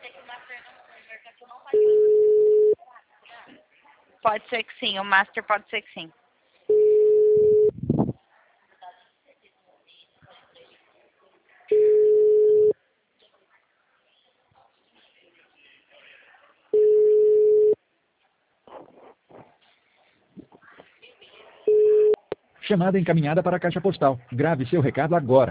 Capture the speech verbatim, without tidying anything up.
Pode ser que sim, o Master pode ser que sim. Chamada encaminhada para a caixa postal. Grave seu recado agora.